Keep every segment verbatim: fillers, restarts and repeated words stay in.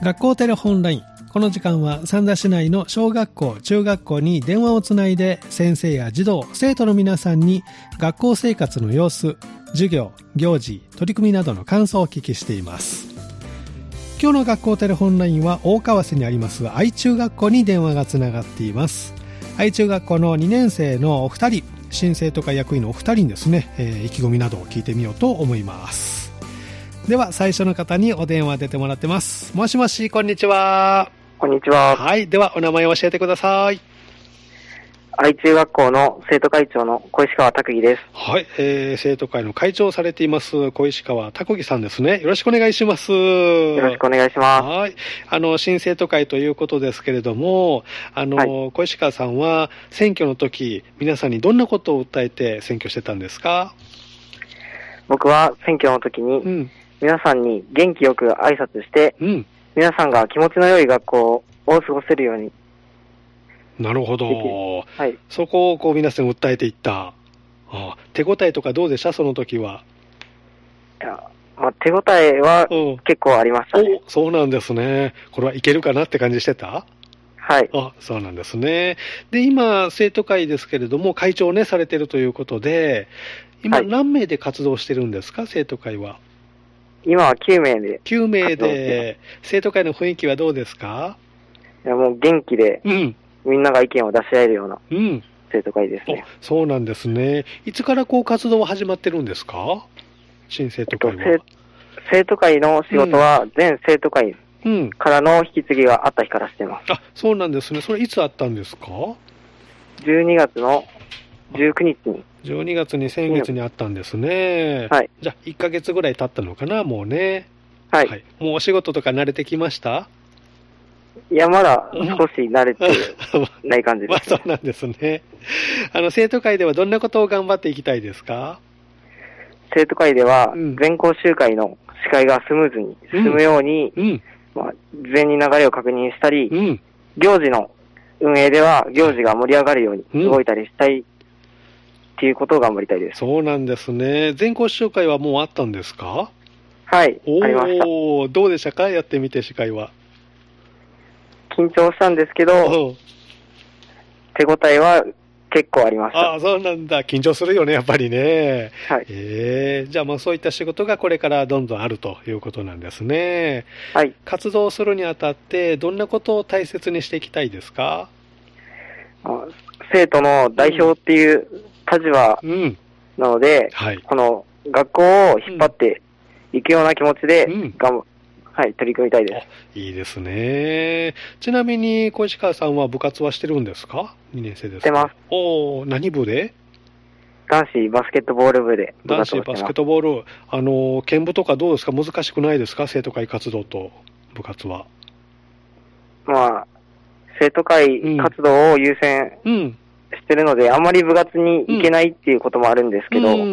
学校テレホンライン。この時間は三田市内の小学校、中学校に電話をつないで先生や児童、生徒の皆さんに学校生活の様子、授業、行事、取り組みなどの感想をお聞きしています。今日の学校テレホンラインは大川瀬にあります愛中学校に電話がつながっています。愛中学校のにねん生のお二人、新生徒会役員のお二人にですね、えー、意気込みなどを聞いてみようと思います。では最初の方にお電話出てもらってます。もしもし、こんにちは。 こんにちは。 はい。ではお名前を教えてください。 愛中学校の生徒会長の小石川拓義です。 はい、えー、生徒会の会長をされています小石川拓義さんですね。よろしくお願いします。よろしくお願いします。 はい。あの新生徒会ということですけれども、あの、はい、小石川さんは選挙の時皆さんにどんなことを訴えて選挙してたんですか？ 僕は選挙の時に、うん、皆さんに元気よく挨拶して、うん、皆さんが気持ちの良い学校を過ごせるように。 なるほど、はい、そこをこう皆さん訴えていった。ああ、手応えとかどうでした？その時は。 いや、まあ、手応えは結構ありましたね。 お、そうなんですね。これはいけるかなって感じしてた？ はい。 あ、そうなんですね。で、今生徒会ですけれども会長をねされているということで、今何名で活動してるんですか？生徒会は。 今はきゅうめいで。 きゅうめいで、生徒会の雰囲気はどうですか？ いや、もう元気で、うん、みんなが意見を出し合えるような生徒会ですね。 うん、そうなんですね。いつからこう活動は始まってるんですか？新生徒会は。 えっと、生徒会の仕事は全生徒会からの引き継ぎがあった日からしています。 うん、あ、そうなんですね。それいつあったんですか？ じゅうにがつのじゅうくにちに。 じゅうにがつに先月にあったんですね。はい。じゃあいっかげつぐらい経ったのかな、もうね。 はい。はい、 もうお仕事とか慣れてきました？ いや、まだ少し慣れてない感じです、ね。 まあそうなんですね。あの、生徒会ではどんなことを頑張っていきたいですか？ 生徒会では、全校集会の司会がスムーズに進むように、うんうん、まあ、事前に流れを確認したり、うん、行事の運営では行事が盛り上がるように動いたりしたい、うんっていうことを頑張りたいです。 そうなんですね。全校集会はもうあったんですか？ はい、ありました。 どうでしたか？やってみて司会は。 緊張したんですけど、手応えは結構ありました。 ああ、そうなんだ。緊張するよね、やっぱりね。 はい。 えー、じゃあもうそういった仕事がこれからどんどんあるということなんですね。 はい。 活動するにあたってどんなことを大切にしていきたいですか？ あ、生徒の代表っていう、うん立場なので、うんはい、この学校を引っ張っていくような気持ちで、うんがんはい、取り組みたいです。 いいですね。ちなみに小石川さんは部活はしてるんですか？にねん生ですか？ してます。 お、何部で？ 男子バスケットボール部で部活をしてます。男子バスケットボール、あの剣舞とかどうですか？難しくないですか？生徒会活動と部活は。 まあ生徒会活動を優先、うんうんしてるので、あんまり部活に行けないっていうこともあるんですけど、うん、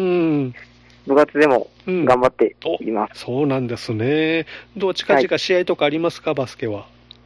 部活でも頑張っています、 うん。そうなんですね。どう近々試合とかありますか、はい、バスケは。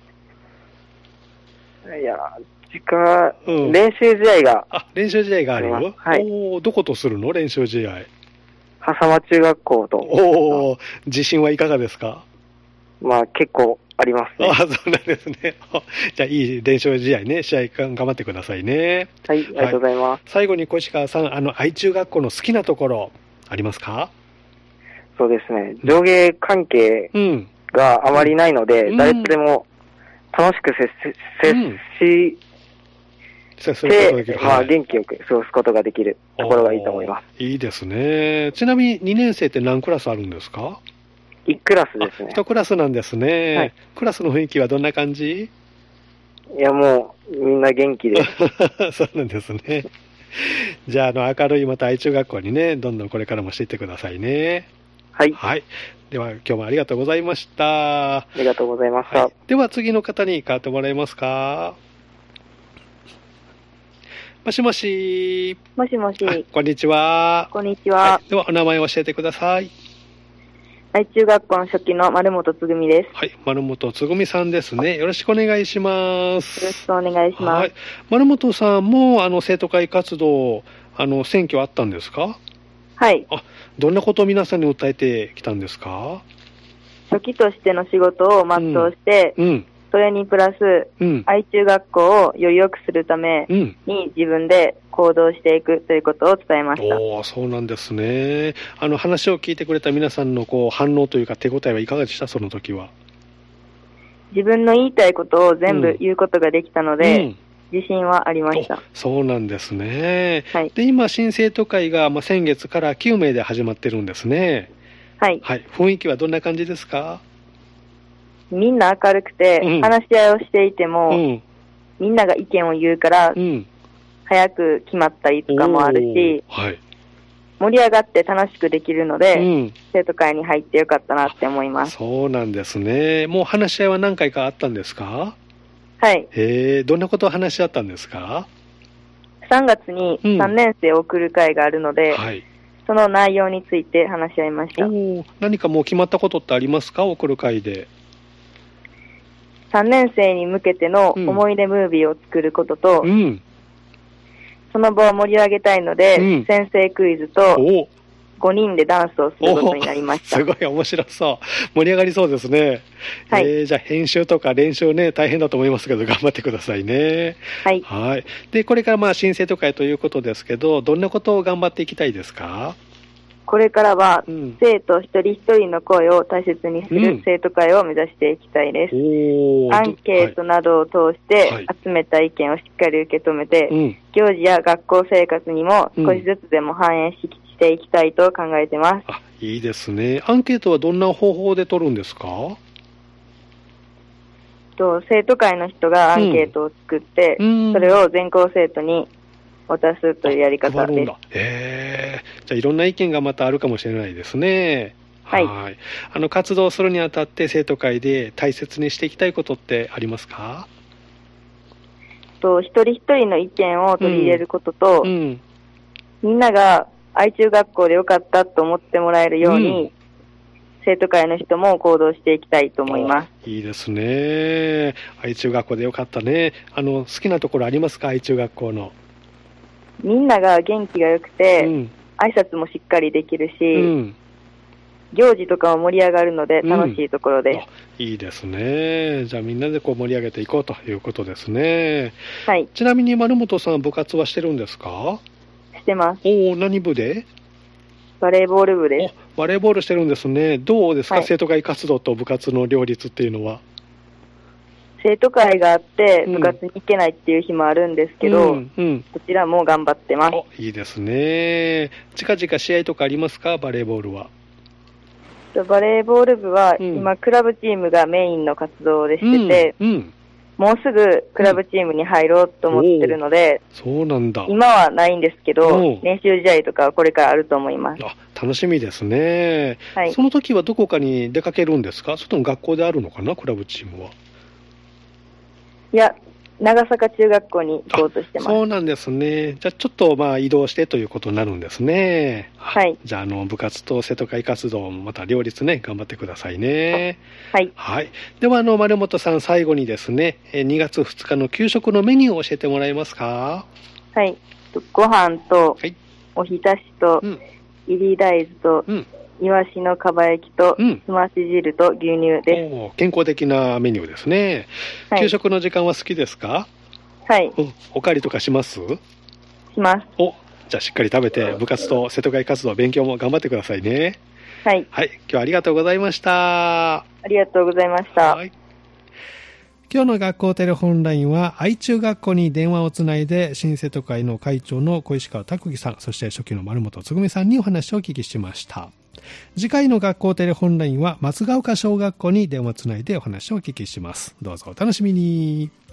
いや、近、うん、練習試合が。 あ、練習試合があるよ。 はい。 お、どことするの？練習試合。 笠間中学校と。 お、自信はいかがですか？ まあ結構ありますね。 ああ、そうなんですね。じゃあいい練習試合ね、試合頑張ってくださいね。 はい、ありがとうございます。はい、 最後に小石川さん、あの愛中学校の好きなところありますか？ そうですね、上下関係があまりないので、うん、誰とでも楽しく接接し、接して、まあ元気よく過ごすことができるところがいいと思います。 いいですね。ちなみににねん生って何クラスあるんですか？ いちクラスですね。 いちクラスなんですね、はい。クラスの雰囲気はどんな感じ？ いや、もうみんな元気で。 そうなんですね。じゃあ、あの明るいまた愛中学校にね、どんどんこれからもしていってくださいね。 はい。 はい。では今日もありがとうございました。 ありがとうございました。はい、 では次の方に代わってもらえますか？もしもし。 もしもし。 こんにちは。 こんにちは。はい、 ではお名前を教えてください。 愛中学校の初期の丸本つぐみです。 はい、丸本つぐみさんですね。よろしくお願いします。 よろしくお願いします。はい、 丸本さんもあの生徒会活動、あの選挙あったんですか？ はい。 あ、どんなことを皆さんに訴えてきたんですか？ 初期としての仕事を全うして、うんうん、それにプラス、うん、愛中学校をより良くするために自分で行動していくということを伝えました。 おー、そうなんですね。あの話を聞いてくれた皆さんのこう反応というか手応えはいかがでした？その時は。 自分の言いたいことを全部言うことができたので、うん、自信はありました。 そうなんですね。はい、で今新生徒会が、まあ、先月からきゅうめいで始まってるんですね。はい、はい、雰囲気はどんな感じですか？ みんな明るくて、うん、話し合いをしていても、うん、みんなが意見を言うから、うん、早く決まったりとかもあるし、はい、盛り上がって楽しくできるので、うん、生徒会に入ってよかったなって思います。 そうなんですね。もう話し合いは何回かあったんですか？ はい。 へー、どんなことを話し合ったんですか？ さんがつにさんねん生を送る会があるので、うん、はい、その内容について話し合いました。 お、何かもう決まったことってありますか？送る会で。 さんねん生に向けての思い出ムービーを作ることと、うん、その場を盛り上げたいので、うん、先生クイズとごにんでダンスをすることになりました。 すごい面白そう。盛り上がりそうですね。はい、えー、じゃあ編集とか練習ね、大変だと思いますけど頑張ってくださいね。はい。はい。で、これからまあ新生徒会ということですけど、どんなことを頑張っていきたいですか？ これからは、うん、生徒一人一人の声を大切にする生徒会を目指していきたいです。うん、アンケートなどを通して集めた意見をしっかり受け止めて、はい、行事や学校生活にも少しずつでも反映し、していきたいと考えてます。 あ、いいですね。アンケートはどんな方法で取るんですか？ と生徒会の人がアンケートを作って、うん、それを全校生徒に渡すというやり方です。 へー、じゃあいろんな意見がまたあるかもしれないですね。はい。はい。あの活動するにあたって生徒会で大切にしていきたいことってありますか？ と一人一人の意見を取り入れることと、うんうん、みんなが愛中学校でよかったと思ってもらえるように、うん、生徒会の人も行動していきたいと思います。 いいですね。愛中学校でよかったね。あの好きなところありますか？愛中学校の。 みんなが元気が良くて、うん、挨拶もしっかりできるし、うん、行事とかも盛り上がるので楽しいところです。 うん、いいですね。じゃあみんなでこう盛り上げていこうということですね。はい。ちなみに丸本さん部活はしてるんですか？ してます。 おお、何部で？ バレーボール部です。 バレーボールしてるんですね。どうですか、はい、生徒会活動と部活の両立っていうのは。 生徒会があって部活に行けないっていう日もあるんですけど、うんうん、こちらも頑張ってます。 お、いいですね。近々試合とかありますか？バレーボールは。 バレーボール部は今、うん、クラブチームがメインの活動でしてて、うんうん、もうすぐクラブチームに入ろうと思ってるので、 うん、そうなんだ。 今はないんですけど、練習試合とかはこれからあると思います。 あ、楽しみですね。はい、その時はどこかに出かけるんですか？それとも学校であるのかな、クラブチームは。 いや、長坂中学校に行こうとしてます。 そうなんですね。じゃあちょっとまあ移動してということになるんですね。はい。じゃああの部活と生徒会活動もまた両立ね、頑張ってくださいね。はい。はい。ではあの丸本さん、最後にですね、にがつふつかの給食のメニューを教えてもらえますか？ はい。ご飯と、はい、おひたしと、うん、入り大豆と、うん、イワシのかば焼きと、うん、すまし汁と牛乳です。 お、健康的なメニューですね。はい、給食の時間は好きですか？ はい。 お、おかわりとかします？ します。 お、じゃあしっかり食べて部活と生徒会活動、勉強も頑張ってくださいね。はい。はい。今日はありがとうございました。 ありがとうございました。はい。 今日の学校テレホンラインは愛中学校に電話をつないで新生徒会の会長の小石川拓樹さん、そして初期の丸本つぐみさんにお話をお聞きしました。次回の学校テレホンラインは松ヶ丘小学校に電話をつないでお話をお聞きします。どうぞお楽しみに。